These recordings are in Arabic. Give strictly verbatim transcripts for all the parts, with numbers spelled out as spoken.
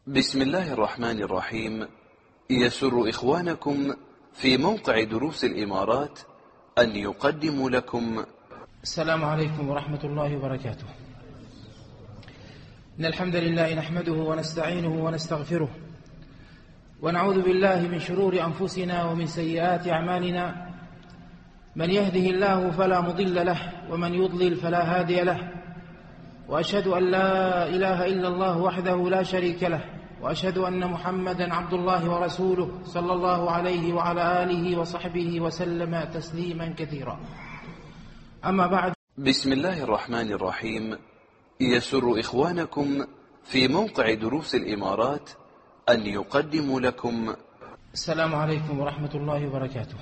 بسم الله الرحمن الرحيم. يسر إخوانكم في موقع دروس الإمارات أن يقدموا لكم السلام عليكم ورحمة الله وبركاته. إن الحمد لله نحمده ونستعينه ونستغفره ونعوذ بالله من شرور أنفسنا ومن سيئات أعمالنا، من يهده الله فلا مضل له ومن يضلل فلا هادي له، وأشهد أن لا إله إلا الله وحده لا شريك له، وأشهد أن محمدا عبد الله ورسوله صلى الله عليه وعلى آله وصحبه وسلم تسليما كثيرا. أما بعد، بسم الله الرحمن الرحيم. يسر إخوانكم في موقع دروس الإمارات أن يقدموا لكم السلام عليكم ورحمة الله وبركاته.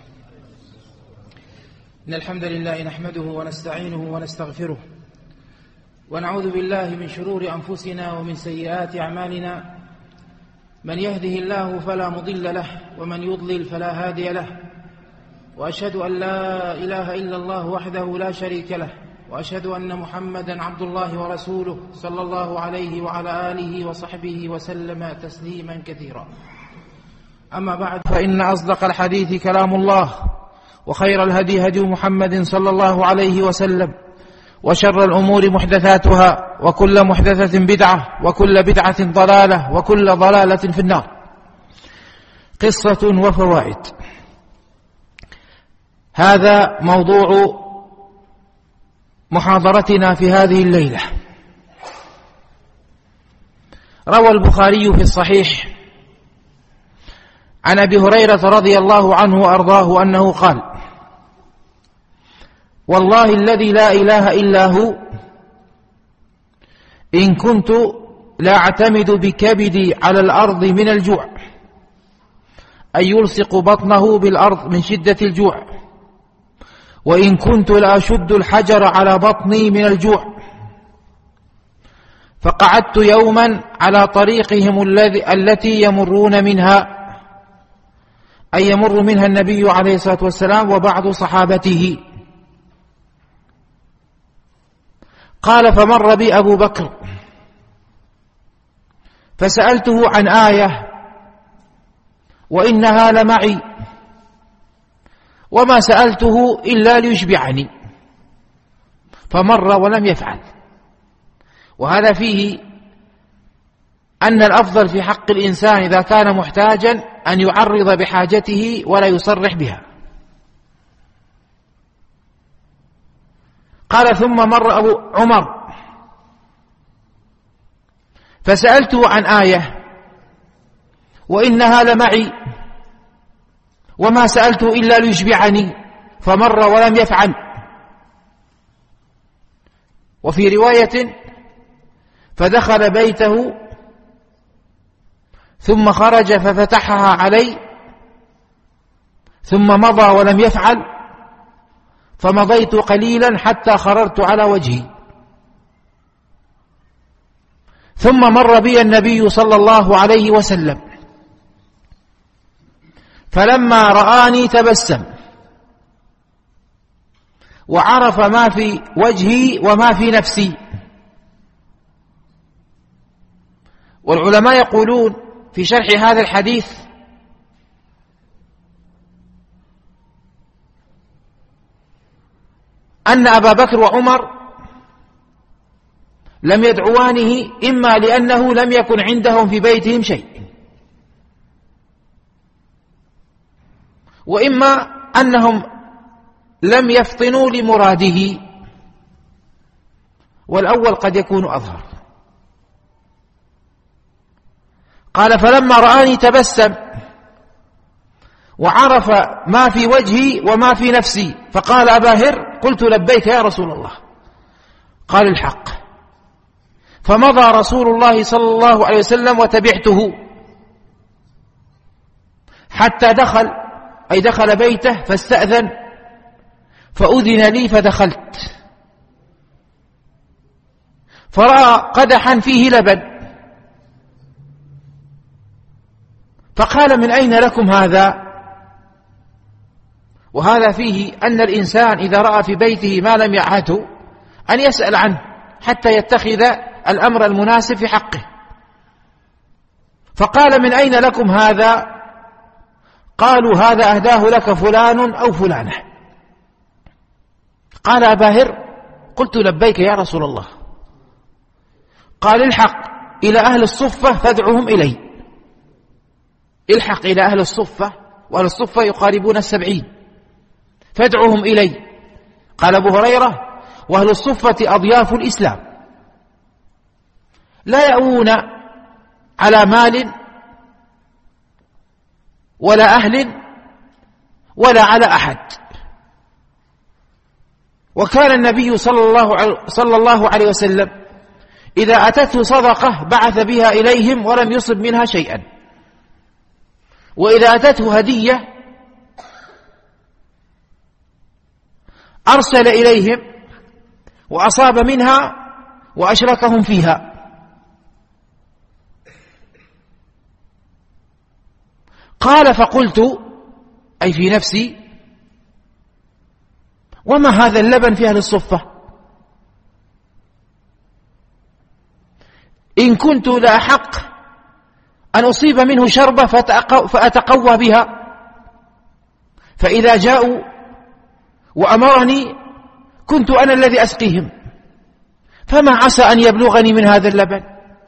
إن الحمد لله نحمده ونستعينه ونستغفره ونعوذ بالله من شرور أنفسنا ومن سيئات أعمالنا، من يهده الله فلا مضل له ومن يضلل فلا هادي له، وأشهد أن لا إله إلا الله وحده لا شريك له، وأشهد أن محمدا عبد الله ورسوله صلى الله عليه وعلى آله وصحبه وسلم تسليما كثيرا. أما بعد، فإن أصدق الحديث كلام الله، وخير الهدي هدي محمد صلى الله عليه وسلم، وشر الأمور محدثاتها، وكل محدثة بدعة، وكل بدعة ضلالة، وكل ضلالة في النار. قصة وفوائد. هذا موضوع محاضرتنا في هذه الليلة. روى البخاري في الصحيح عن أبي هريرة رضي الله عنه وأرضاه أنه قال: والله الذي لا إله إلا هو، إن كنت لا أعتمد بكبدي على الأرض من الجوع، أي يلصق بطنه بالأرض من شدة الجوع، وإن كنت لا أشد الحجر على بطني من الجوع. فقعدت يوما على طريقهم التي يمرون منها، أي يمر منها النبي عليه الصلاة والسلام وبعض صحابته. قال: فمر بي أبو بكر فسألته عن آية وإنها لمعي، وما سألته إلا ليشبعني، فمر ولم يفعل. وهذا فيه أن الأفضل في حق الإنسان إذا كان محتاجا أن يعرض بحاجته ولا يصرح بها. قال: ثم مر أبو عمر فسألته عن آية وإنها لمعي، وما سألته إلا ليشبعني، فمر ولم يفعل. وفي رواية: فدخل بيته ثم خرج ففتحها علي، ثم مضى ولم يفعل، فمضيت قليلا حتى خررت على وجهي. ثم مر بي النبي صلى الله عليه وسلم، فلما رآني تبسم وعرف ما في وجهي وما في نفسي. والعلماء يقولون في شرح هذا الحديث: أن أبا بكر وعمر لم يدعوانه، إما لأنه لم يكن عندهم في بيتهم شيء، وإما أنهم لم يفطنوا لمراده، والأول قد يكون أظهر. قال: فلما رآني تبسم وعرف ما في وجهي وما في نفسي، فقال: أبا هر. قلت: لبيك يا رسول الله. قال: الحق. فمضى رسول الله صلى الله عليه وسلم وتبعته حتى دخل، أي دخل بيته، فاستأذن، فأذن لي فدخلت، فرأى قدحا فيه لبن، فقال: من أين لكم هذا؟ وهذا فيه أن الإنسان إذا رأى في بيته ما لم يعهده أن يسأل عنه حتى يتخذ الأمر المناسب في حقه. فقال: من أين لكم هذا؟ قالوا: هذا أهداه لك فلان أو فلانة. قال أبا هر: قلت: لبيك يا رسول الله. قال: الحق إلى أهل الصفة فادعهم إلي. الحق إلى أهل الصفة، وأهل الصفة يقاربون السبعين، فادعهم إلي. قال أبو هريرة: وأهل الصفة أضياف الإسلام، لا يأوون على مال ولا أهل ولا على أحد. وكان النبي صلى الله عليه وسلم إذا أتته صدقة بعث بها إليهم ولم يصب منها شيئا، وإذا أتته هدية أرسل إليهم وأصاب منها وأشركهم فيها. قال: فقلت، أي في نفسي: وما هذا اللبن في أهل الصفة؟ إن كنت لأحق أن أصيب منه شربة فأتقوى بها، فإذا جاءوا وأمرني كنت أنا الذي أسقيهم، فما عسى أن يبلغني من هذا اللبن.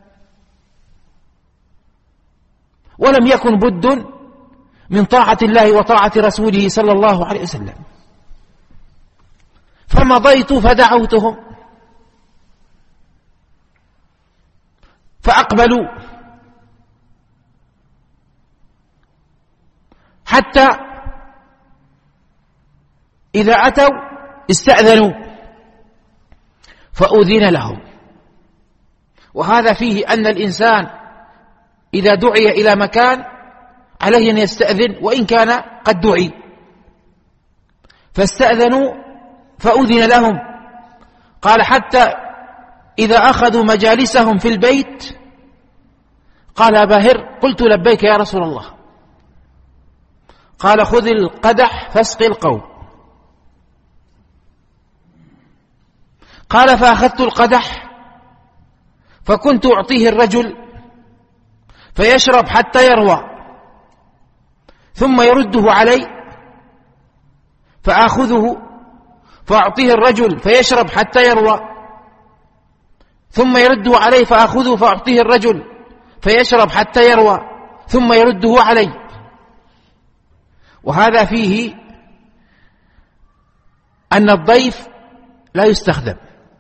ولم يكن بد من طاعة الله وطاعة رسوله صلى الله عليه وسلم. فمضيت فدعوتهم فأقبلوا، حتى إذا أتوا استأذنوا فأذن لهم. وهذا فيه أن الإنسان إذا دعي إلى مكان عليه أن يستأذن وإن كان قد دعي. فاستأذنوا فأذن لهم. قال: حتى إذا أخذوا مجالسهم في البيت قال أبا هر: قلت: لبيك يا رسول الله. قال: خذ القدح فاسقي القوم. قال: فأخذت القدح فكنت أعطيه الرجل فيشرب حتى يروى، ثم يرده علي فآخذه فأعطيه الرجل فيشرب حتى يروى، ثم يرده علي فآخذه فأعطيه الرجل فيشرب حتى يروى، ثم يرده علي. وهذا فيه أن الضيف لا يستخدم،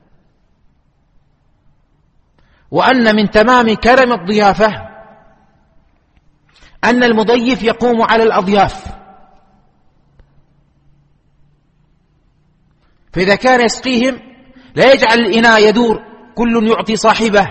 وأن من تمام كرم الضيافة أن المضيف يقوم على الأضياف، فإذا كان يسقيهم لا يجعل الإناء يدور كل يعطي صاحبه،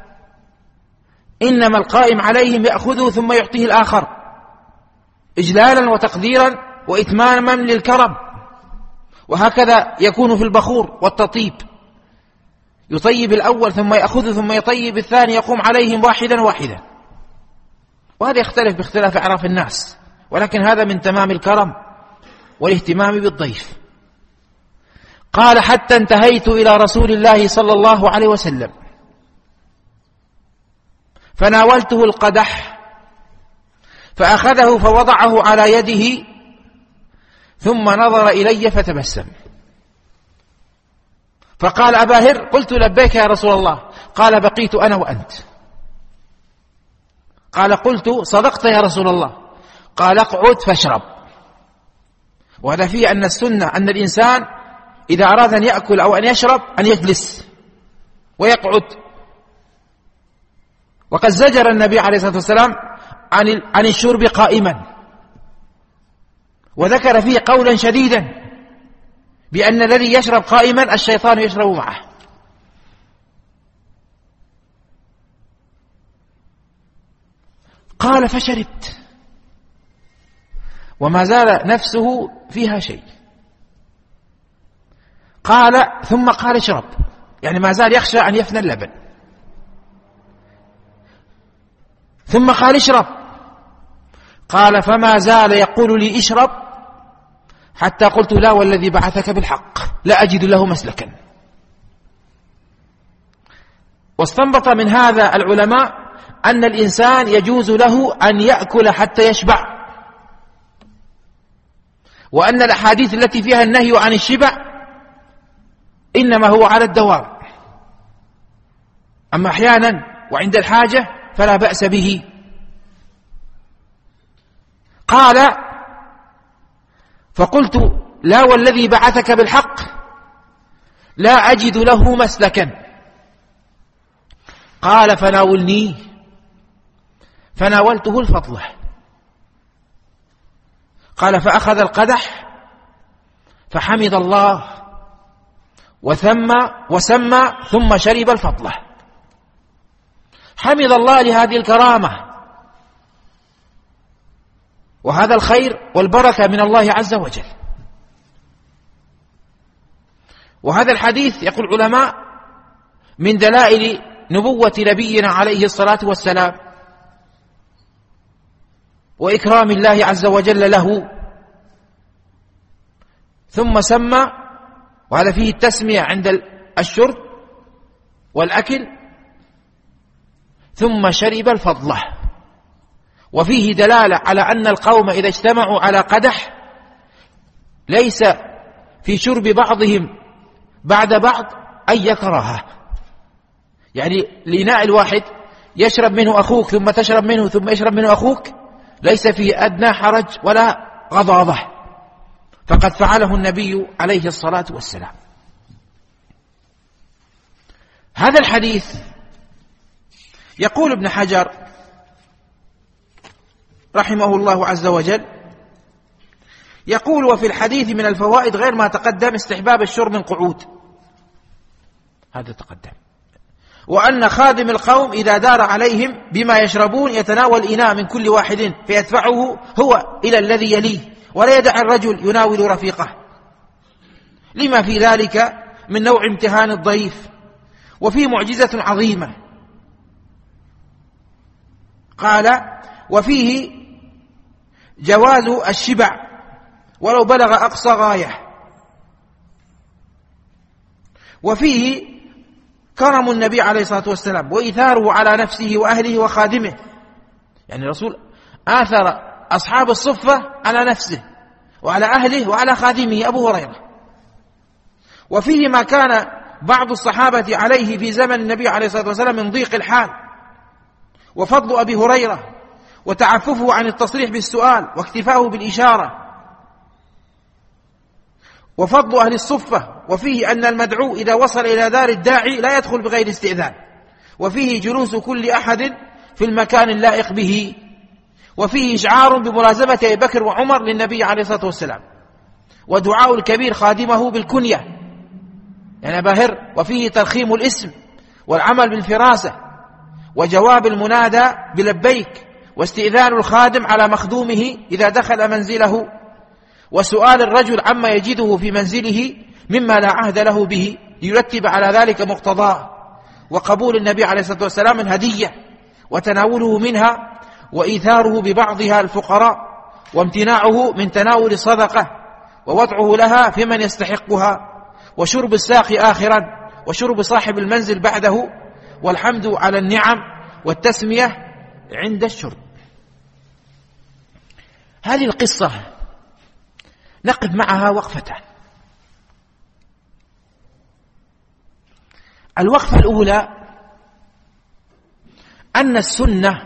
إنما القائم عليهم يأخذه ثم يعطيه الآخر إجلالا وتقديرا وإتماما للكرم. وهكذا يكون في البخور والتطيب، يطيب الأول ثم يأخذه ثم يطيب الثاني، يقوم عليهم واحدا واحدا. وهذا يختلف باختلاف أعراف الناس، ولكن هذا من تمام الكرم والاهتمام بالضيف. قال: حتى انتهيت إلى رسول الله صلى الله عليه وسلم فناولته القدح فأخذه فوضعه على يده، ثم نظر إلي فتبسم فقال: أبا هر، قلت: لبيك يا رسول الله. قال: بقيت أنا وأنت. قال: قلت: صدقت يا رسول الله. قال: اقعد فاشرب. وهذا فيه أن السنة أن الإنسان إذا أراد أن يأكل أو أن يشرب أن يجلس ويقعد. وقد زجر النبي عليه الصلاة والسلام عن عن الشرب قائما، وذكر فيه قولا شديدا بأن الذي يشرب قائما الشيطان يشرب معه. قال: فشربت وما زال نفسه فيها شيء. قال: ثم قال: اشرب، يعني ما زال يخشى أن يفنى اللبن. ثم قال: اشرب. قال: فما زال يقول لي اشرب حتى قلت: لا والذي بعثك بالحق لا أجد له مسلكا. واستنبط من هذا العلماء أن الإنسان يجوز له أن يأكل حتى يشبع، وأن الأحاديث التي فيها النهي عن الشبع إنما هو على الدوام، أما أحيانا وعند الحاجة فلا بأس به. قال: فقلت: لا والذي بعثك بالحق لا أجد له مسلكا. قال: فناولنيه. فناولته الفضلة. قال: فأخذ القدح فحمد الله وثم وسمى ثم شرب الفضلة. حمد الله لهذه الكرامة وهذا الخير والبركة من الله عز وجل. وهذا الحديث يقول العلماء من دلائل نبوة نبينا عليه الصلاة والسلام وإكرام الله عز وجل له. ثم سمى، وهذا فيه التسمية عند الشرب والأكل. ثم شرب الفضلة، وفيه دلالة على أن القوم إذا اجتمعوا على قدح ليس في شرب بعضهم بعد بعض أي كراهة، يعني الإناء الواحد يشرب منه أخوك ثم تشرب منه ثم يشرب منه أخوك ليس فيه أدنى حرج ولا غضاضة، فقد فعله النبي عليه الصلاة والسلام. هذا الحديث يقول ابن حجر رحمه الله عز وجل، يقول: وفي الحديث من الفوائد غير ما تقدم استحباب الشرب من قعود، هذا تقدم، وأن خادم القوم إذا دار عليهم بما يشربون يتناول إناء من كل واحد فيدفعه هو إلى الذي يليه، ولا يدع الرجل يناول رفيقه، لما في ذلك من نوع امتهان الضيف، وفيه معجزة عظيمة. قال: وفيه جواز الشبع ولو بلغ أقصى غاية، وفيه كرم النبي عليه الصلاة والسلام وإيثاره على نفسه وأهله وخادمه، يعني الرسول آثر أصحاب الصفة على نفسه وعلى أهله وعلى خادمه أبو هريرة. وفيه ما كان بعض الصحابة عليه في زمن النبي عليه الصلاة والسلام من ضيق الحال، وفضل أبي هريرة وتعففه عن التصريح بالسؤال واكتفاؤه بالإشارة، وفضل أهل الصفة. وفيه أن المدعو إذا وصل إلى دار الداعي لا يدخل بغير استئذان، وفيه جلوس كل أحد في المكان اللائق به، وفيه إشعار بملازمة أبي بكر وعمر للنبي عليه الصلاة والسلام، ودعاء الكبير خادمه بالكنية يعني باهر، وفيه ترخيم الاسم والعمل بالفراسة، وجواب المنادى بلبيك، واستئذان الخادم على مخدومه إذا دخل منزله، وسؤال الرجل عما يجده في منزله مما لا عهد له به ليرتب على ذلك مقتضاه، وقبول النبي عليه الصلاة والسلام الهدية وتناوله منها، وإيثاره ببعضها الفقراء، وامتناعه من تناول الصدقة ووضعه لها في من يستحقها، وشرب الساقي آخرا وشرب صاحب المنزل بعده، والحمد على النعم والتسمية عند الشرب. هذه القصة نقف معها وقفتان. الوقفة الأولى أن السنة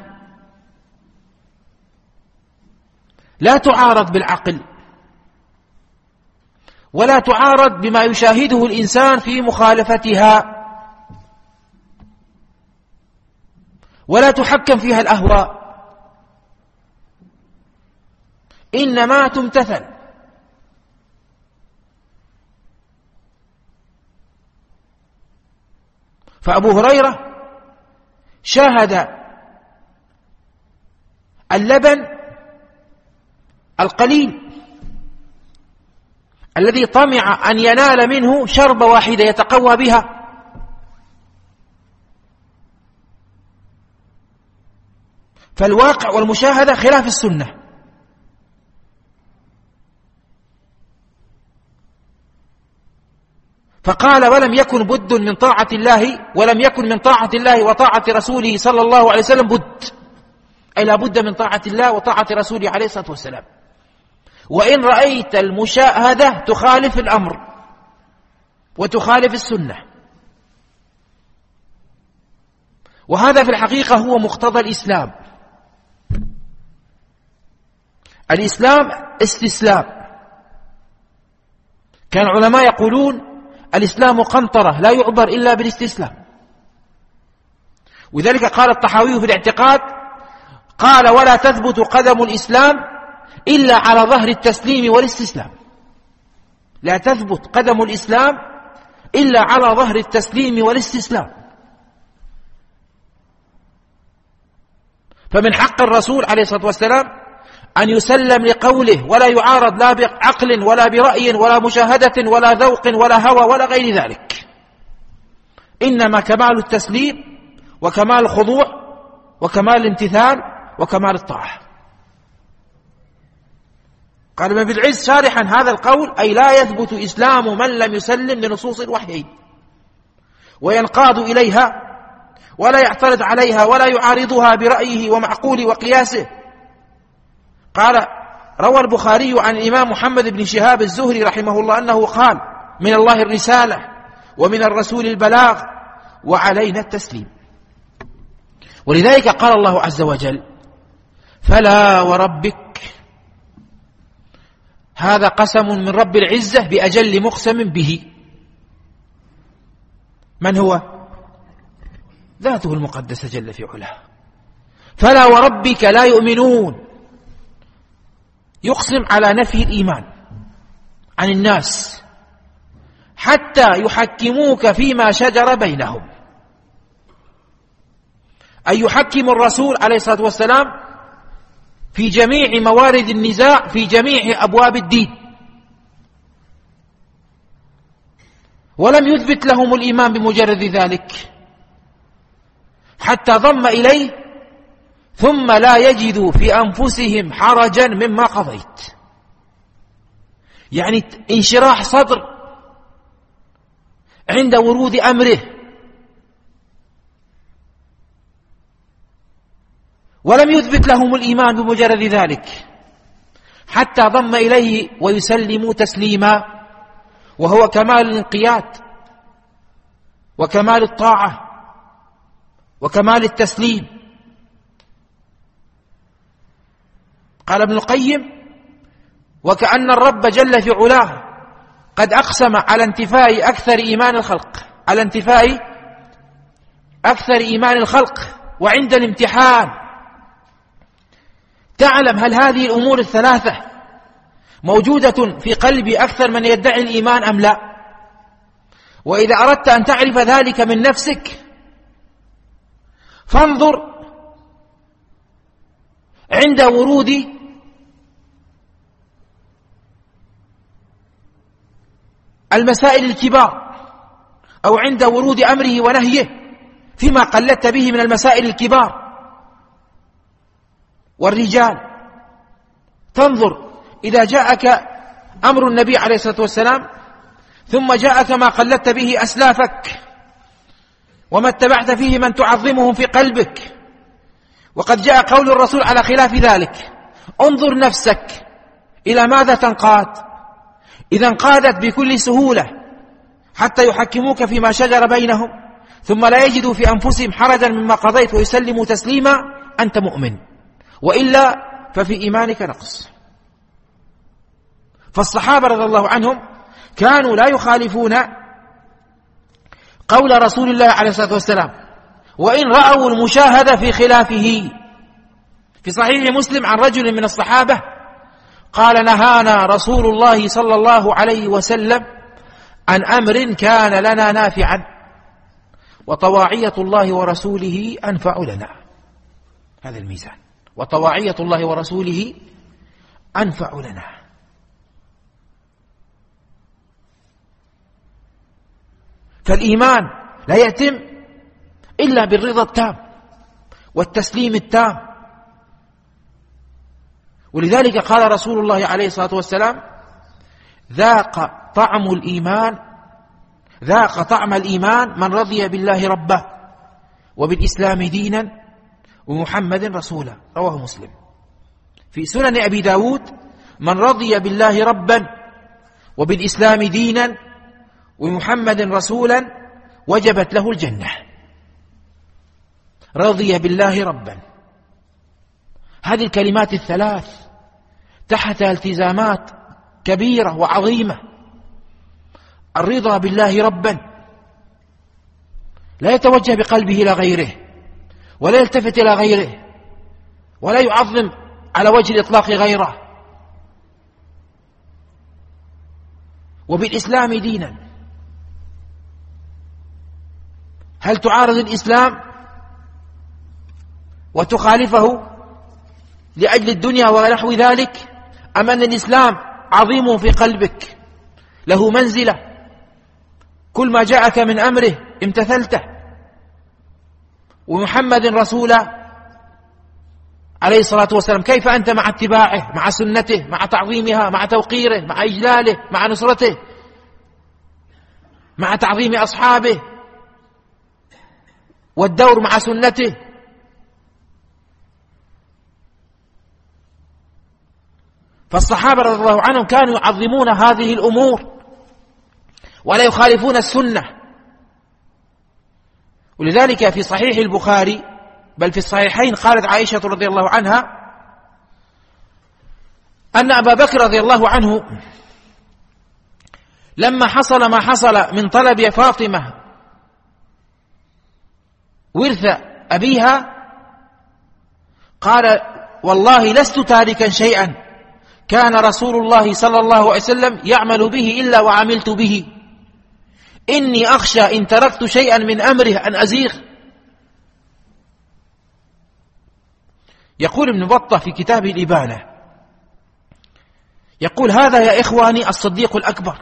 لا تعارض بالعقل ولا تعارض بما يشاهده الإنسان في مخالفتها، ولا تحكم فيها الأهواء، إنما تمتثل. فأبو هريرة شاهد اللبن القليل الذي طمع أن ينال منه شربة واحدة يتقوى بها، فالواقع والمشاهدة خلاف السنة. فقال ولم يكن بد من طاعة الله ولم يكن من طاعة الله وطاعة رسوله صلى الله عليه وسلم بد، أي لا بد من طاعة الله وطاعة رسوله عليه الصلاة والسلام. وإن رأيت المشاهدة تخالف الأمر وتخالف السنة، وهذا في الحقيقة هو مقتضى الإسلام. الإسلام استسلام. كان العلماء يقولون الإسلام قنطرة لا يعبر إلا بالاستسلام. وذلك قال الطحاوي في الاعتقاد، قال ولا تثبت قدم الإسلام إلا على ظهر التسليم والاستسلام. لا تثبت قدم الإسلام إلا على ظهر التسليم والاستسلام. فمن حق الرسول عليه الصلاة والسلام أن يسلم لقوله ولا يعارض لا بعقل ولا برأي ولا مشاهدة ولا ذوق ولا هوى ولا غير ذلك، إنما كمال التسليم وكمال الخضوع وكمال الامتثال وكمال الطاعة. قال ابن العز شارحا هذا القول، أي لا يثبت إسلام من لم يسلم لنصوص الوحي وينقاد إليها ولا يعترض عليها ولا يعارضها برأيه ومعقول وقياسه. قال روى البخاري عن الإمام محمد بن شهاب الزهري رحمه الله أنه قال من الله الرسالة ومن الرسول البلاغ وعلينا التسليم. ولذلك قال الله عز وجل فلا وربك، هذا قسم من رب العزة بأجل مقسم به. من هو؟ ذاته المقدسة جل في علاه. فلا وربك لا يؤمنون، يقسم على نفي الإيمان عن الناس حتى يحكموك فيما شجر بينهم، أي يحكم الرسول عليه الصلاة والسلام في جميع موارد النزاع في جميع أبواب الدين، ولم يثبت لهم الإيمان بمجرد ذلك حتى ضم إليه ثم لا يجدوا في أنفسهم حرجا مما قضيت، يعني انشراح صدر عند ورود أمره، ولم يثبت لهم الإيمان بمجرد ذلك حتى ضم إليه ويسلموا تسليما، وهو كمال الانقياد وكمال الطاعة وكمال التسليم. قال ابن القيم وكأن الرب جل في علاه قد أقسم على انتفاء أكثر إيمان الخلق على انتفاء أكثر إيمان الخلق وعند الامتحان تعلم هل هذه الأمور الثلاثة موجودة في قلب أكثر من يدعي الإيمان أم لا. وإذا أردت أن تعرف ذلك من نفسك فانظر عند ورود المسائل الكبار أو عند ورود أمره ونهيه فيما قلدت به من المسائل الكبار والرجال. تنظر إذا جاءك أمر النبي عليه الصلاة والسلام ثم جاءك ما قلدت به أسلافك وما اتبعت فيه من تعظمهم في قلبك، وقد جاء قول الرسول على خلاف ذلك، انظر نفسك إلى ماذا تنقاد. إذا انقادت بكل سهولة حتى يحكموك فيما شجر بينهم ثم لا يجدوا في أنفسهم حرجا مما قضيت ويسلموا تسليما أنت مؤمن، وإلا ففي إيمانك نقص. فالصحابة رضي الله عنهم كانوا لا يخالفون قول رسول الله عليه الصلاة والسلام وإن رأوا المشاهدة في خلافه. في صحيح مسلم عن رجل من الصحابة قال نهانا رسول الله صلى الله عليه وسلم عن أمر كان لنا نافعا وطواعية الله ورسوله أنفع لنا. هذا الميزان، وطواعية الله ورسوله أنفع لنا. فالإيمان لا يتم إلا بالرضا التام والتسليم التام. ولذلك قال رسول الله عليه الصلاة والسلام ذاق طعم الإيمان ذاق طعم الإيمان من رضي بالله ربا وبالإسلام دينا ومحمد رسولا. رواه مسلم. في سنن أبي داود: من رضي بالله ربا وبالإسلام دينا ومحمد رسولا وجبت له الجنة. رضي بالله ربا، هذه الكلمات الثلاث تحتها التزامات كبيرة وعظيمة. الرضا بالله ربا، لا يتوجه بقلبه إلى غيره ولا يلتفت إلى غيره ولا يعظم على وجه الإطلاق غيره. وبالإسلام دينا، هل تعارض الإسلام وتخالفه لأجل الدنيا ونحو ذلك، أم أن الإسلام عظيم في قلبك له منزلة، كل ما جاءك من أمره امتثلته، ومحمد رسوله عليه الصلاة والسلام كيف أنت مع اتباعه، مع سنته، مع تعظيمها، مع توقيره، مع إجلاله، مع نصرته، مع تعظيم أصحابه والدور مع سنته. فالصحابة رضي الله عنهم كانوا يعظمون هذه الأمور ولا يخالفون السنة. ولذلك في صحيح البخاري بل في الصحيحين قالت عائشة رضي الله عنها أن أبا بكر رضي الله عنه لما حصل ما حصل من طلب فاطمة ورث أبيها قال: والله لست تاركا شيئا كان رسول الله صلى الله عليه وسلم يعمل به إلا وعملت به، إني أخشى إن تركت شيئا من أمره أن أزيغ. يقول ابن بطة في كتاب الإبانة، يقول: هذا يا إخواني الصديق الأكبر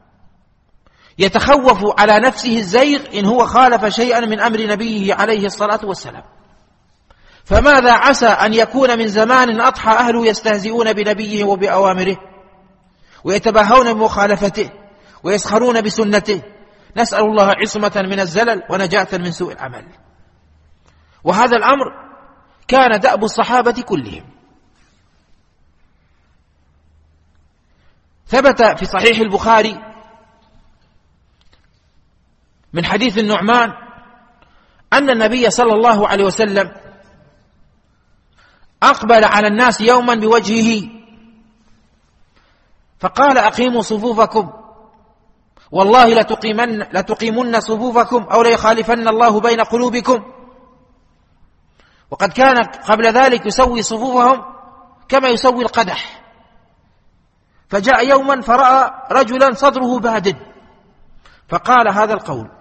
يتخوف على نفسه الزيغ إن هو خالف شيئا من أمر نبيه عليه الصلاة والسلام، فماذا عسى أن يكون من زمان أضحى أهله يستهزئون بنبيه وبأوامره ويتباهون بمخالفته ويسخرون بسنته. نسأل الله عصمة من الزلل ونجاة من سوء العمل. وهذا الأمر كان دأب الصحابة كلهم. ثبت في صحيح البخاري من حديث النعمان أن النبي صلى الله عليه وسلم أقبل على الناس يوما بوجهه فقال: أقيموا صفوفكم، والله لتقيمن, لتقيمن صفوفكم أو ليخالفن الله بين قلوبكم. وقد كان قبل ذلك يسوي صفوفهم كما يسوي القدح. فجاء يوما فرأى رجلا صدره باد فقال هذا القول.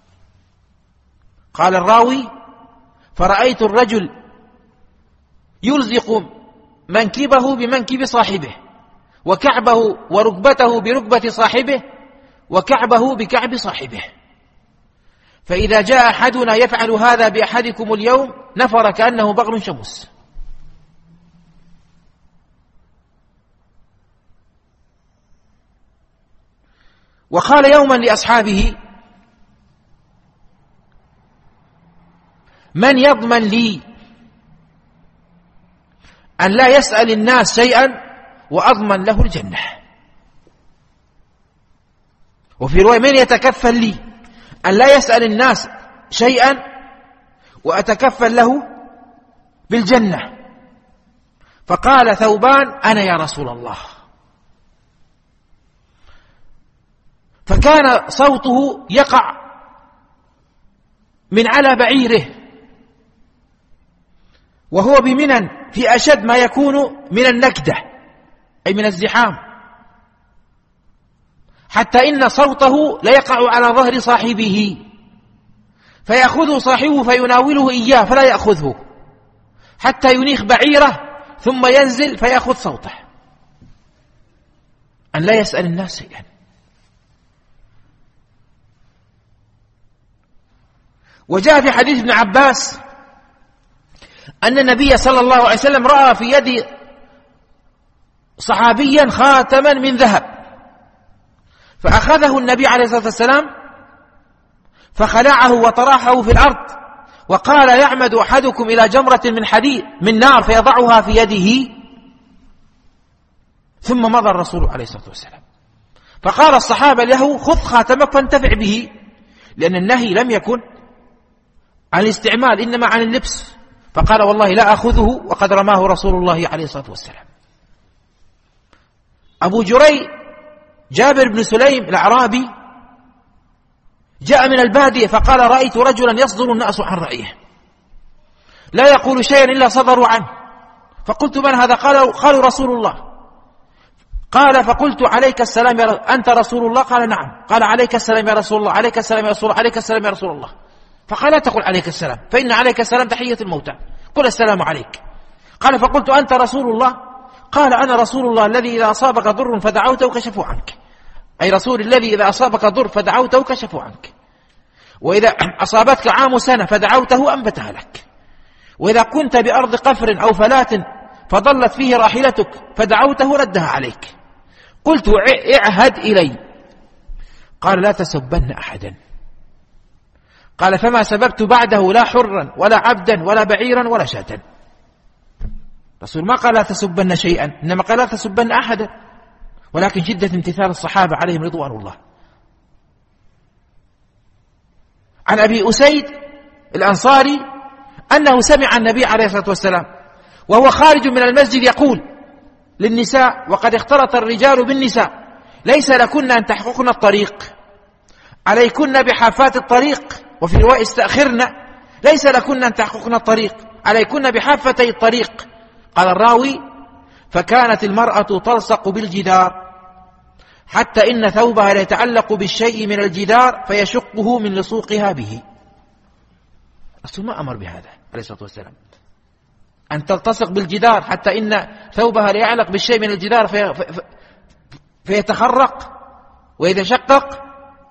قال الراوي: فرأيت الرجل يلزق منكبه بمنكب صاحبه وكعبه وركبته بركبة صاحبه وكعبه بكعب صاحبه، فإذا جاء أحدنا يفعل هذا بأحدكم اليوم نفر كأنه بغل شمس. وقال يوما لأصحابه: من يضمن لي أن لا يسأل الناس شيئا وأضمن له الجنة؟ وفي رواية: من يتكفل لي أن لا يسأل الناس شيئا وأتكفل له بالجنة؟ فقال ثوبان: أنا يا رسول الله. فكان صوته يقع من على بعيره وهو بمنن في أشد ما يكون من النكدة أي من الزحام، حتى إن صوته لا يقع على ظهر صاحبه فيأخذه صاحبه فيناوله إياه فلا يأخذه حتى ينيخ بعيره ثم ينزل فيأخذ صوته. أن لا يسأل الناس شيئا. وجاء في حديث ابن عباس أن النبي صلى الله عليه وسلم رأى في يد صحابيا خاتما من ذهب فأخذه النبي عليه الصلاة والسلام فخلعه وطرحه في الأرض وقال يعمد أحدكم إلى جمرة من حديد من نار فيضعها في يده، ثم مضى الرسول عليه الصلاة والسلام. فقال الصحابة له خذ خاتمك فانتفع به، لأن النهي لم يكن عن الاستعمال إنما عن اللبس. فقال والله لا أخذه وقد رماه رسول الله عليه الصلاة والسلام. أبو جري جابر بن سليم الأعرابي جاء من البادية فقال رأيت رجلا يصدر الناس عن رأيه لا يقول شيئا إلا صدروا عنه، فقلت من هذا؟ قالوا, قالوا رسول الله. قال فقلت عليك السلام يا رسول أنت رسول الله؟ قال نعم. قال عليك السلام يا رسول الله، عليك السلام يا رسول الله، عليك السلام يا رسول الله. فقال لا تقل عليك السلام فإن عليك السلام تحية الموتى، قل السلام عليك. قال فقلت أنت رسول الله؟ قال أنا رسول الله الذي إذا أصابك ضر فدعوته كشفوا عنك، أي رسول الذي إذا أصابك ضر فدعوته كشفوا عنك، وإذا أصابتك عام سنة فدعوته أنبتها لك، وإذا كنت بأرض قفر أو فلاة فضلت فيه راحلتك فدعوته ردها عليك. قلت اعهد إلي. قال لا تسبن أحدا. قال فما سببت بعده لا حرا ولا عبدا ولا بعيرا ولا شاة. رسول ما قال لا تسبن شيئا، إنما قال لا تسبن أحدا، ولكن شدة امتثال الصحابة عليهم رضوان الله. عن أبي أسيد الأنصاري أنه سمع النبي عليه الصلاة والسلام وهو خارج من المسجد يقول للنساء وقد اختلط الرجال بالنساء ليس لكن أن تحققن الطريق، عليكن بحافات الطريق، وفي رواية استأخرن ليس لكن أن تحققن الطريق، عليكن بحافتي الطريق. قال الراوي فكانت المرأة تلصق بالجدار حتى إن ثوبها ليتعلق بالشيء من الجدار فيشقه من لصوقها به. الرسول ما أمر بهذا عليه الصلاة والسلام، أن تلتصق بالجدار حتى إن ثوبها ليعلق بالشيء من الجدار في في فيتخرق وإذا شقق.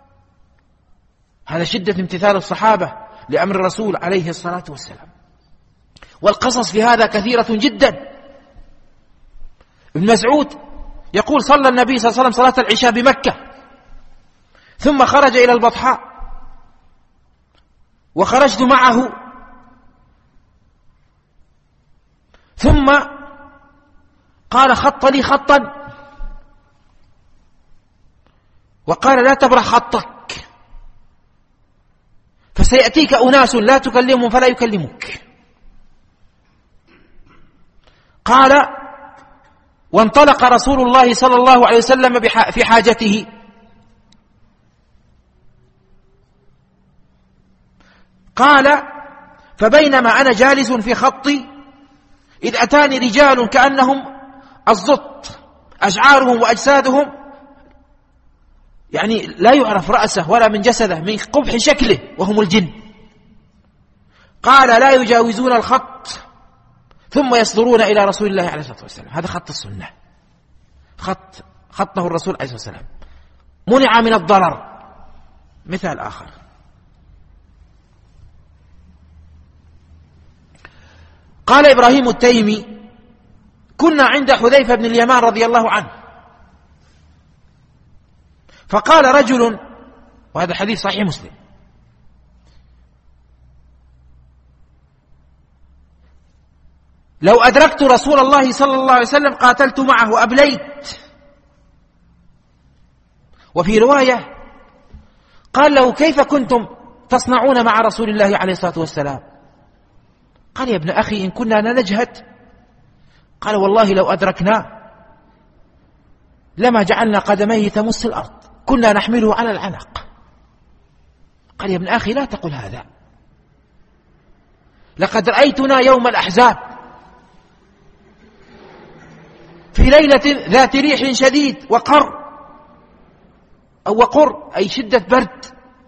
هذا شدة امتثال الصحابة لأمر الرسول عليه الصلاة والسلام. والقصص في هذا كثيرة جدا. ابن مسعود يقول صلى النبي صلى الله عليه وسلم صلاة العشاء بمكة ثم خرج إلى البطحاء وخرجت معه، ثم قال خط لي خطا وقال لا تبرح خطك فسيأتيك أناس لا تكلمهم فلا يكلمك. قال وانطلق رسول الله صلى الله عليه وسلم في حاجته، قال فبينما أنا جالس في خطي إذ أتاني رجال كأنهم الزط، أشعارهم وأجسادهم يعني لا يعرف رأسه ولا من جسده من قبح شكله، وهم الجن. قال لا يجاوزون الخط ثم يصدرون إلى رسول الله عليه الصلاة والسلام. هذا خط السنة، خط خطه الرسول عليه الصلاة والسلام، منع من الضرر. مثال آخر قال إبراهيم التيمي كنا عند حذيفة بن اليمان رضي الله عنه فقال رجل، وهذا حديث صحيح مسلم، لو أدركت رسول الله صلى الله عليه وسلم قاتلت معه أبليت. وفي رواية قال له كيف كنتم تصنعون مع رسول الله عليه الصلاة والسلام؟ قال يا ابن أخي إن كنا نجهد. قال والله لو أدركنا لما جعلنا قدميه تمس الأرض، كنا نحمله على العنق. قال يا ابن أخي لا تقل هذا، لقد رأيتنا يوم الأحزاب في ليلة ذات ريح شديد وقر أو وقر أي شدة برد،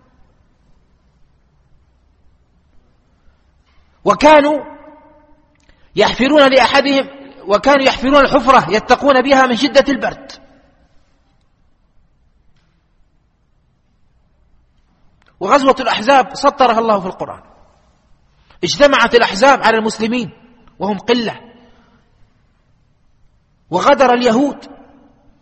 وكانوا يحفرون لأحدهم وكانوا يحفرون الحفرة يتقون بها من شدة البرد. وغزوة الأحزاب سطرها الله في القرآن، اجتمعت الأحزاب على المسلمين وهم قلة، وغدر اليهود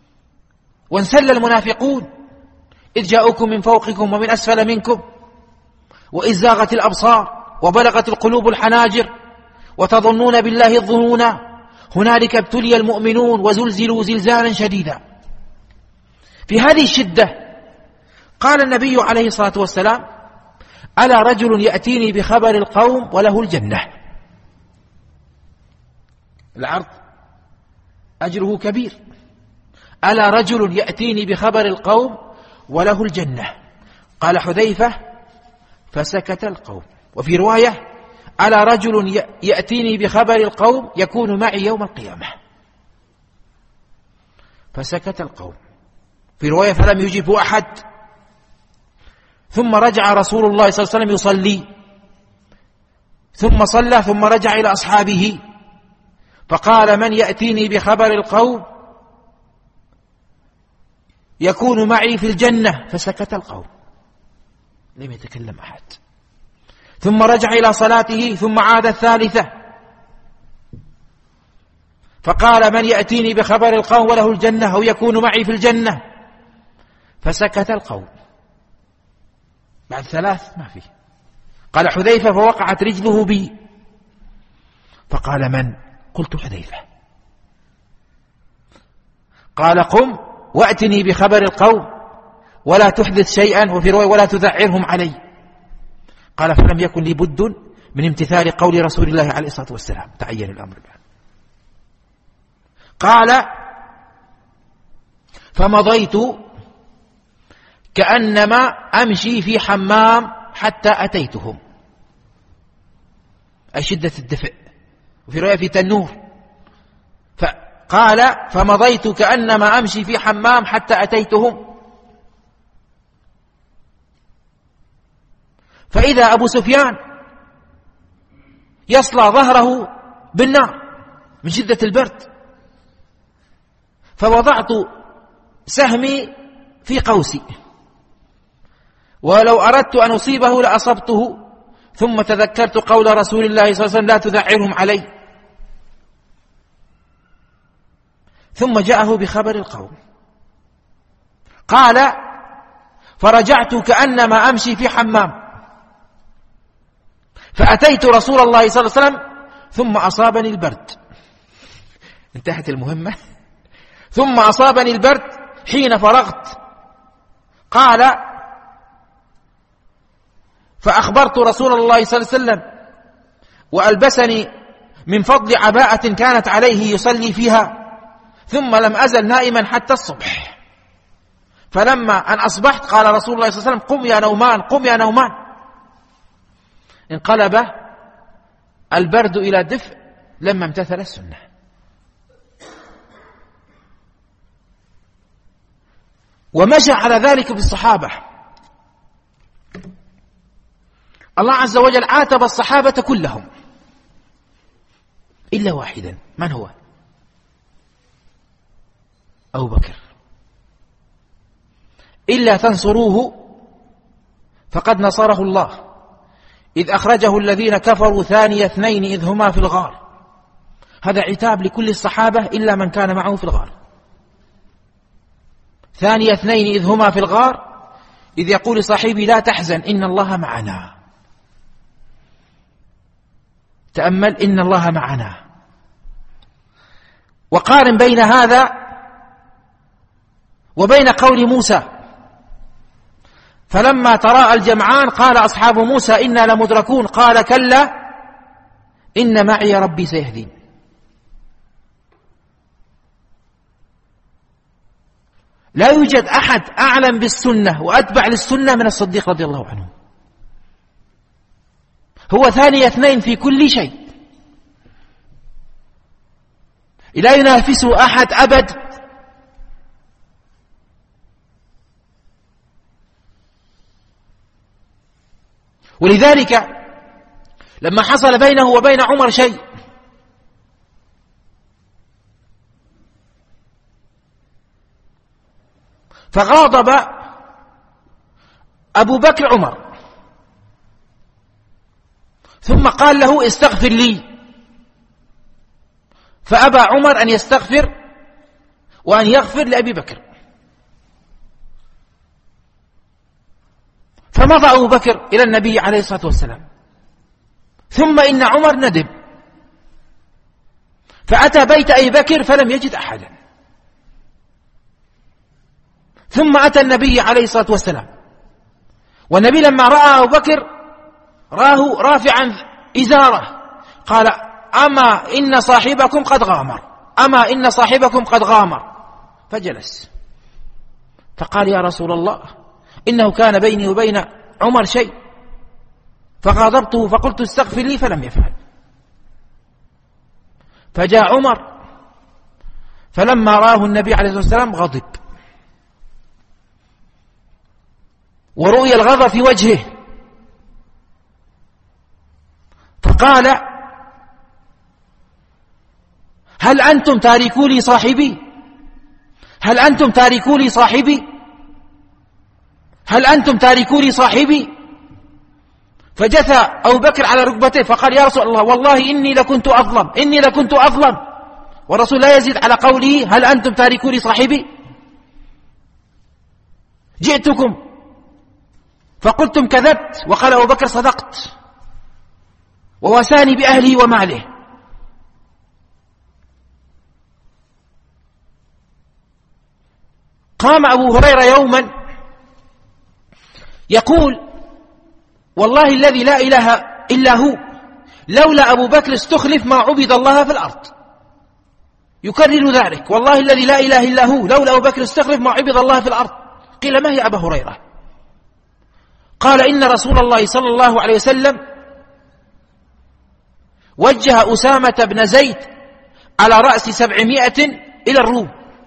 وانسل المنافقون إذ جاءوكم من فوقكم ومن أسفل منكم وإذ زاغت الأبصار وبلغت القلوب الحناجر وتظنون بالله الظنونا هنالك ابتلي المؤمنون وزلزلوا زلزالا شديدا. في هذه الشدة قال النبي عليه الصلاة والسلام: ألا رجل يأتيني بخبر القوم وله الجنة. العرض أجره كبير. ألا رجل يأتيني بخبر القوم وله الجنة. قال حذيفة: فسكت القوم. وفي رواية: ألا رجل يأتيني بخبر القوم يكون معي يوم القيامة. فسكت القوم. في رواية: فلم يجب أحد. ثم رجع رسول الله صلى الله عليه وسلم يصلي، ثم صلى ثم رجع إلى أصحابه فقال: من يأتيني بخبر القوم يكون معي في الجنة. فسكت القوم، لم يتكلم أحد. ثم رجع إلى صلاته ثم عاد الثالثة فقال: من يأتيني بخبر القوم وله الجنة أو يكون معي في الجنة. فسكت القوم. بعد ثلاث ما فيه. قال حذيفة: فوقعت رجله بي. فقال: من؟ قلت: حذيفة. قال: قم وأتني بخبر القوم ولا تحدث شيئا، وفي رواية: ولا تذعرهم علي. قال: فلم يكن لي بد من امتثال قول رسول الله عليه الصلاة والسلام. تعين الأمر الآن. قال: فمضيت كأنما أمشي في حمام حتى أتيتهم، أي شدة الدفء، وفي رواية في تنور. فقال: فمضيت كأنما أمشي في حمام حتى أتيتهم، فإذا أبو سفيان يصلى ظهره بالنار من شدة البرد، فوضعت سهمي في قوسي ولو أردت أن أصيبه لأصبته، ثم تذكرت قول رسول الله صلى الله عليه وسلم: لا تذعرهم علي. ثم جاءه بخبر القوم. قال: فرجعت كأنما أمشي في حمام فأتيت رسول الله صلى الله عليه وسلم ثم أصابني البرد. انتهت المهمة. ثم أصابني البرد حين فرغت. قال: فأخبرت رسول الله صلى الله عليه وسلم وألبسني من فضل عباءة كانت عليه يصلي فيها، ثم لم أزل نائما حتى الصبح. فلما أن أصبحت قال رسول الله صلى الله عليه وسلم: قم يا نومان، قم يا نومان. انقلب البرد إلى دفء لما امتثل السنة. ومشى على ذلك بالصحابة. الله عز وجل عاتب الصحابة كلهم إلا واحدا. من هو؟ أبو بكر. إلا تنصروه فقد نصره الله إذ أخرجه الذين كفروا ثاني اثنين إذ هما في الغار. هذا عتاب لكل الصحابة إلا من كان معه في الغار. ثاني اثنين إذ هما في الغار إذ يقول لصاحبه: لا تحزن إن الله معنا. تأمل: إن الله معنا. وقارن بين هذا وبين قول موسى: فلما تراءى الجمعان قال أصحاب موسى إنا لمدركون قال كلا إن معي ربي سيهدين. لا يوجد أحد أعلم بالسنة وأتبع للسنة من الصديق رضي الله عنه. هو ثاني اثنين في كل شيء، لا ينافسه أحد أبد. ولذلك لما حصل بينه وبين عمر شيء فغاضب أبو بكر عمر، ثم قال له: استغفر لي. فأبى عمر أن يستغفر وأن يغفر لأبي بكر. فمضى أبو بكر إلى النبي عليه الصلاة والسلام. ثم إن عمر ندب فأتى بيت أبي بكر فلم يجد أحدا. ثم أتى النبي عليه الصلاة والسلام، والنبي لما رأى أبو بكر راه رافعا إزاره قال: أما إن صاحبكم قد غامر، أما إن صاحبكم قد غامر. فجلس فقال: يا رسول الله، إنه كان بيني وبين عمر شيء فغاضبته فقلت استغفر لي فلم يفعل. فجاء عمر فلما راه النبي عليه الصلاة والسلام غضب، ورؤي الغضب في وجهه، فقال: هل أنتم تاركوا لي صاحبي؟ هل أنتم تاركوا لي صاحبي؟ هل أنتم تاركوا لي صاحبي؟ فجثى أبو بكر على ركبته فقال: يا رسول الله، والله إني لكنت أظلم، إني لكنت أظلم. والرسول لا يزيد على قوله: هل أنتم تاركوا لي صاحبي؟ جئتكم فقلتم كذبت، وقال أبو بكر: صدقت، وواساني بأهله وماله. قام أبو هريرة يوما يقول: والله الذي لا إله إلا هو، لولا أبو بكر استخلف ما عبد الله في الأرض. يكرر ذلك: والله الذي لا إله إلا هو، لولا أبو بكر استخلف ما عبد الله في الأرض. قيل: ما هي أبا هريرة؟ قال: إن رسول الله صلى الله عليه وسلم وجه أسامة بن زيد على رأس سبعمائة إلى الروم،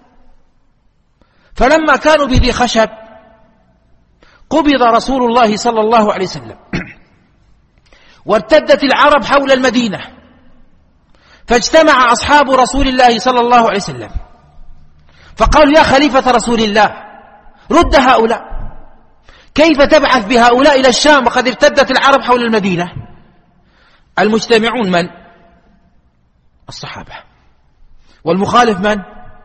فلما كانوا بذي خشب قبض رسول الله صلى الله عليه وسلم، وارتدت العرب حول المدينة، فاجتمع أصحاب رسول الله صلى الله عليه وسلم فقالوا: يا خليفة رسول الله، رد هؤلاء، كيف تبعث بهؤلاء إلى الشام وقد ارتدت العرب حول المدينة؟ المجتمعون من؟ الصحابة. والمخالف من؟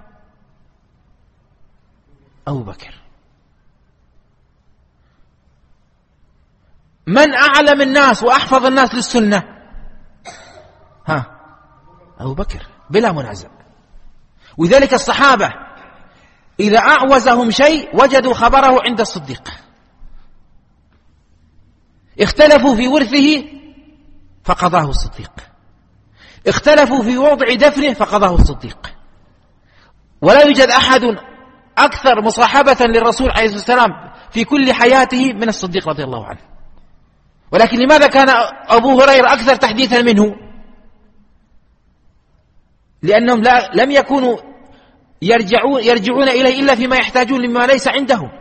أبو بكر. من أعلم الناس وأحفظ الناس للسنة؟ ها، أبو بكر بلا منازع. وذلك الصحابة إذا أعوزهم شيء وجدوا خبره عند الصديق. اختلفوا في ورثه فقضاه الصديق، اختلفوا في وضع دفنه فقضاه الصديق. ولا يوجد أحد أكثر مصاحبة للرسول عليه الصلاة والسلام في كل حياته من الصديق رضي الله عنه. ولكن لماذا كان أبو هريرة أكثر تحديثا منه؟ لأنهم لا لم يكونوا يرجعون, يرجعون إليه إلا فيما يحتاجون لما ليس عندهم،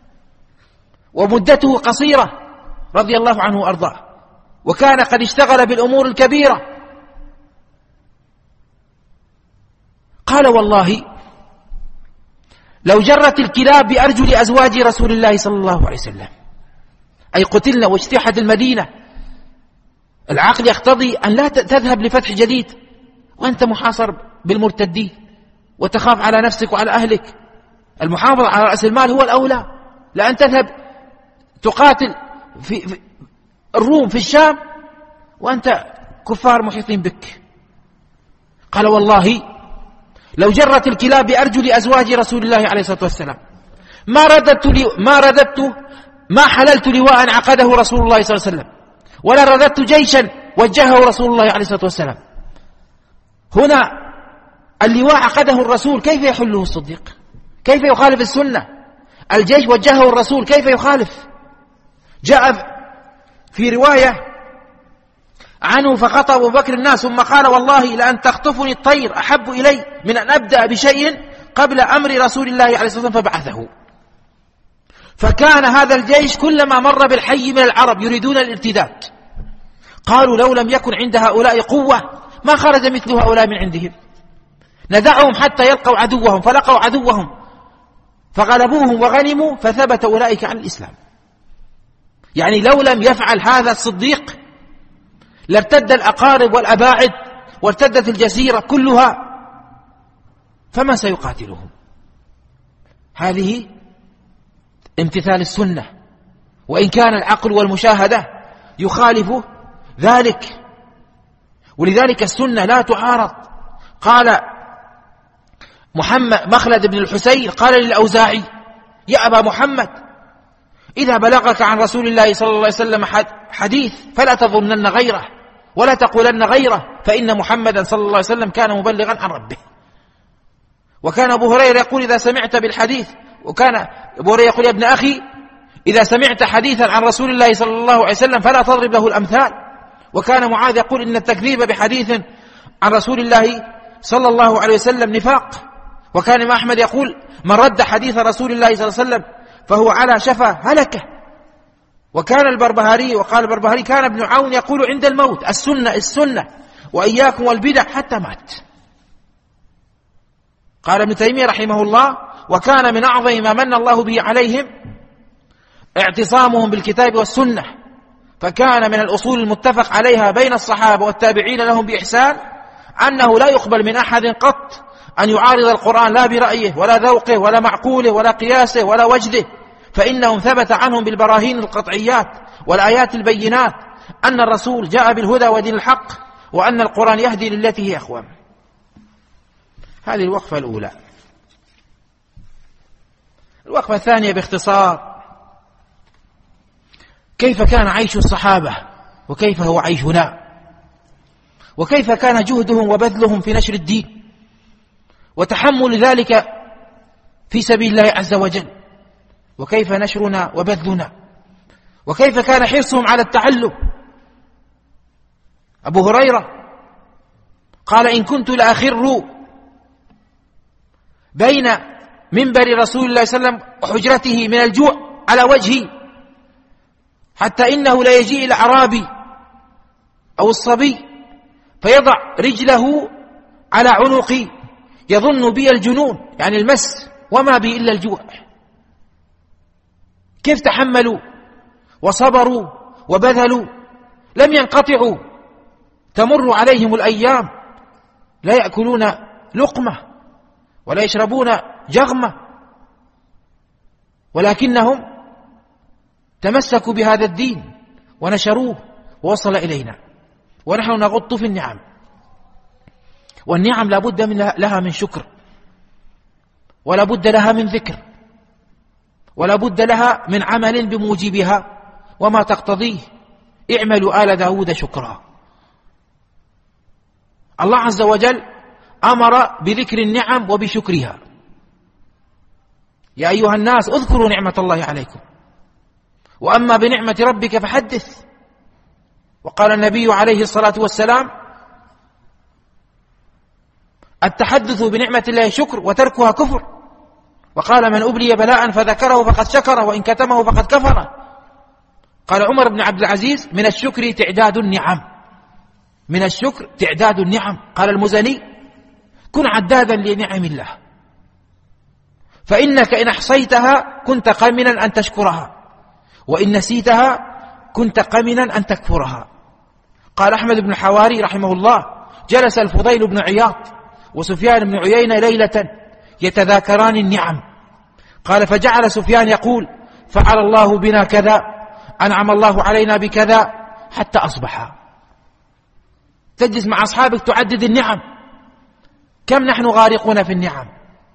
ومدته قصيرة رضي الله عنه وأرضاه، وكان قد اشتغل بالأمور الكبيرة. قال: والله لو جرت الكلاب بأرجل أزواج رسول الله صلى الله عليه وسلم، أي قتلنا واجتاحت المدينة، العقل يقتضي أن لا تذهب لفتح جديد وأنت محاصر بالمرتدين وتخاف على نفسك وعلى أهلك. المحافظة على رأس المال هو الأولى، لأن تذهب تقاتل في, في الروم في الشام وأنت كفار محيطين بك. قال: والله لو جرت الكلاب بأرجل أزواج رسول الله عليه الصلاة والسلام ما رددت لي ما رددت ما حللت لواء عقده رسول الله صلى الله عليه وسلم، ولا رددت جيشا وجهه رسول الله عليه الصلاة والسلام. هنا اللواء عقده الرسول، كيف يحله الصديق؟ كيف يخالف السنة؟ الجيش وجهه الرسول، كيف يخالف؟ جاء في رواية عنه: فخطب أبو بكر الناس ثم قال: والله لأن تخطفني الطير أحب إلي من أن أبدأ بشيء قبل أمر رسول الله عليه الصلاة والسلام، فبعثه. فكان هذا الجيش كلما مر بالحي من العرب يريدون الارتداد، قالوا: لو لم يكن عند هؤلاء قوة ما خرج مثل هؤلاء من عندهم، ندعهم حتى يلقوا عدوهم، فلقوا عدوهم فغلبوهم وغنموا، فثبت أولئك عن الإسلام. يعني لو لم يفعل هذا الصديق لارتد الأقارب والأباعد وارتدت الجزيرة كلها، فما سيقاتلهم؟ هذه امتثال السنة وإن كان العقل والمشاهدة يخالف ذلك. ولذلك السنة لا تعارض. قال محمد مخلد بن الحسين قال للأوزاعي: يا أبا محمد، إذا بلغك عن رسول الله صلى الله عليه وسلم حديث فلا تظنن غيره ولا تقولن غيره، فإن محمدا صلى الله عليه وسلم كان مبلغا عن ربه. وكان أبو هريرة يقول: إذا سمعت بالحديث، وكان أبو هريرة يقول: يا ابن أخي، إذا سمعت حديثا عن رسول الله صلى الله عليه وسلم فلا تضرب له الأمثال. وكان معاذ يقول: إن التكذيب بحديث عن رسول الله صلى الله عليه وسلم نفاق. وكان إمام أحمد يقول: من رد حديث رسول الله صلى الله عليه وسلم فهو على شفا هلكة. وكان البربهاري وقال البربهاري: كان ابن عون يقول عند الموت: السنة السنة وإياكم والبدع، حتى مات. قال ابن تيمية رحمه الله: وكان من أعظم ما من الله به عليهم اعتصامهم بالكتاب والسنة، فكان من الأصول المتفق عليها بين الصحابة والتابعين لهم بإحسان أنه لا يقبل من أحد قط أن يعارض القرآن لا برأيه ولا ذوقه ولا معقوله ولا قياسه ولا وجده، فإنهم ثبت عنهم بالبراهين القطعيات والآيات البينات أن الرسول جاء بالهدى ودين الحق، وأن القرآن يهدي للتي هي أقوم. هذه الوقفة الأولى. الوقفة الثانية باختصار: كيف كان عيش الصحابة وكيف هو عيشنا، وكيف كان جهدهم وبذلهم في نشر الدين وتحمل ذلك في سبيل الله عز وجل، وكيف نشرنا وبذلنا، وكيف كان حرصهم على التعلم. أبو هريرة قال: إن كنت لأخر بين منبر رسول الله صلى الله عليه وسلم وحجرته من الجوع على وجهي، حتى إنه لا يجيء الأعرابي أو الصبي فيضع رجله على عنقي يظن بي الجنون، يعني المس، وما بي إلا الجوع. كيف تحملوا وصبروا وبذلوا، لم ينقطعوا، تمر عليهم الأيام لا يأكلون لقمة ولا يشربون جغمة، ولكنهم تمسكوا بهذا الدين ونشروه ووصل إلينا، ونحن نغط في النعم. والنعم لا بد من لها من شكر، ولا بد لها من ذكر، ولا بد لها من عمل بموجبها وما تقتضيه. اعملوا آل داود شكرا. الله عز وجل أمر بذكر النعم وبشكرها. يا أيها الناس اذكروا نعمة الله عليكم، وأما بنعمة ربك فحدث. وقال النبي عليه الصلاة والسلام: التحدث بنعمة الله شكر وتركها كفر. وقال: من أبلي بلاء فذكره فقد شكر، وإن كتمه فقد كفر. قال عمر بن عبد العزيز: من الشكر تعداد النعم، من الشكر تعداد النعم. قال المزني: كن عدادا لنعم الله، فإنك إن أحصيتها كنت قامنا أن تشكرها، وإن نسيتها كنت قامنا أن تكفرها. قال أحمد بن حواري رحمه الله: جلس الفضيل بن عياض وسفيان بن عيينة ليلة يتذاكران النعم. قال: فجعل سفيان يقول: فعل الله بنا كذا، أنعم الله علينا بكذا، حتى أصبح. تجلس مع أصحابك تعدد النعم. كم نحن غارقون في النعم.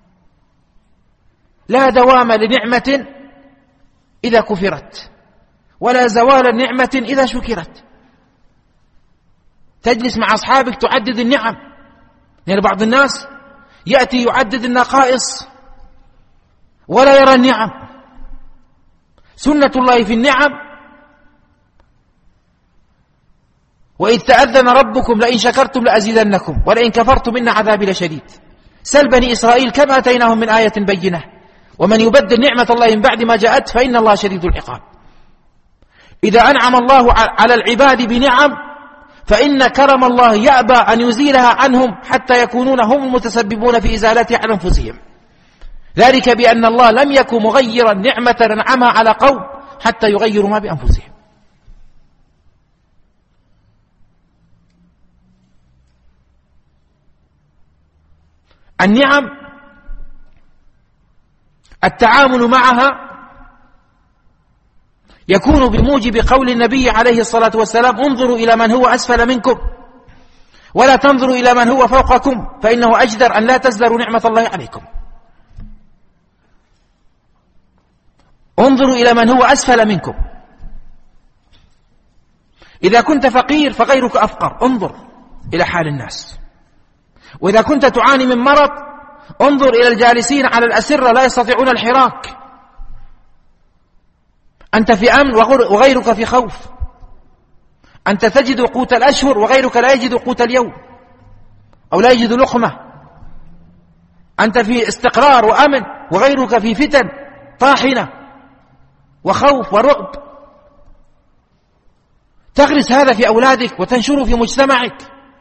لا دوام لنعمة إذا كفرت، ولا زوال نعمة إذا شكرت. تجلس مع أصحابك تعدد النعم، يعني بعض الناس يأتي يعدد النقائص ولا يرى النعم. سنة الله في النعم: وإذ تأذن ربكم لئن شكرتم لأزيدنكم ولئن كفرتم إن عذابي لشديد. سل بني إسرائيل كم آتيناهم من آية بينة، ومن يبدل نعمة الله من بعد ما جاءت فإن الله شديد العقاب. إذا أنعم الله على العباد بنعم فإن كرم الله يأبى أن يزيلها عنهم حتى يكونون هم المتسببون في إزالتها عن أنفسهم، ذلك بأن الله لم يكن مغيرا نعمة أنعمها على قوم حتى يغيروا ما بأنفسهم. النعم التعامل معها يكون بموجب قول النبي عليه الصلاة والسلام: انظروا إلى من هو أسفل منكم ولا تنظروا إلى من هو فوقكم فإنه أجدر أن لا تزدروا نعمة الله عليكم. انظروا إلى من هو أسفل منكم. إذا كنت فقير فغيرك أفقر، انظر إلى حال الناس. وإذا كنت تعاني من مرض انظر إلى الجالسين على الأسرة لا يستطيعون الحراك. أنت في أمن وغيرك في خوف. أنت تجد قوت الأشهر وغيرك لا يجد قوت اليوم أو لا يجد لقمة. أنت في استقرار وأمن وغيرك في فتن طاحنة وخوف ورعب. تغرس هذا في أولادك وتنشره في مجتمعك.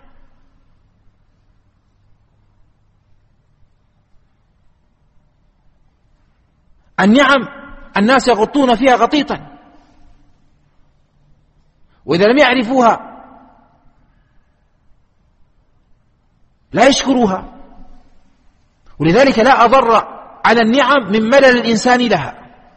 النعم الناس يغطون فيها غطيطا، وإذا لم يعرفوها لا يشكروها. ولذلك لا أضر على النعم من ملل الإنسان لها،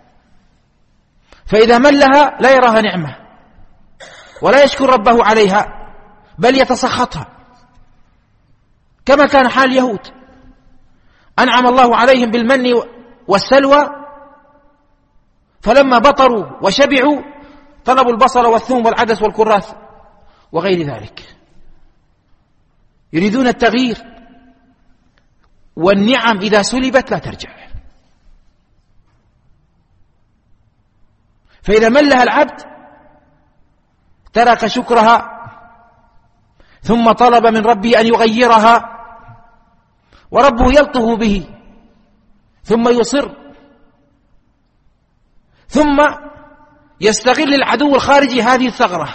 فإذا ملها لا يراها نعمة ولا يشكر ربه عليها بل يتسخطها، كما كان حال اليهود. أنعم الله عليهم بالمن والسلوى فلما بطروا وشبعوا طلبوا البصل والثوم والعدس والكراث وغير ذلك، يريدون التغيير. والنعم إذا سلبت لا ترجع، فإذا ملها العبد ترك شكرها ثم طلب من ربه أن يغيرها، وربه يلطف به ثم يصر، ثم يستغل العدو الخارجي هذه الثغرة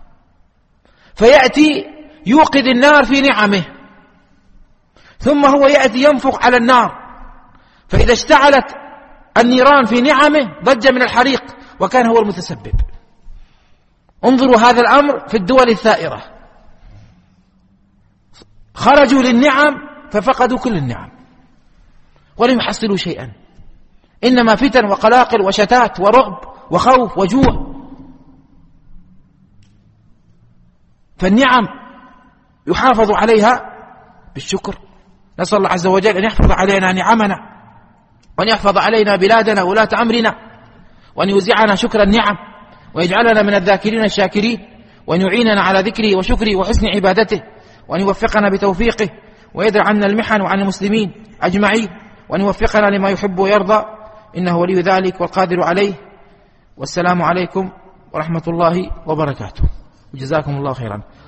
فيأتي يوقد النار في نعمه، ثم هو يأتي ينفق على النار، فإذا اشتعلت النيران في نعمه ضج من الحريق وكان هو المتسبب. انظروا هذا الأمر في الدول الثائرة، خرجوا للنعم ففقدوا كل النعم ولم يحصلوا شيئا، إنما فتن وقلاقل وشتات ورعب وخوف وجوع. فالنعم يحافظ عليها بالشكر. نسأل الله عز وجل أن يحفظ علينا نعمنا، وأن يحفظ علينا بلادنا ولاة أمرنا، وأن يوزعنا شكر النعم، ويجعلنا من الذاكرين الشاكرين، وأن يعيننا على ذكره وشكره وحسن عبادته، وأن يوفقنا بتوفيقه، ويدرع عنا المحن وعن المسلمين أجمعين، وأن يوفقنا لما يحب ويرضى، إنه ولي ذلك والقادر عليه. والسلام عليكم ورحمة الله وبركاته، وجزاكم الله خيرا.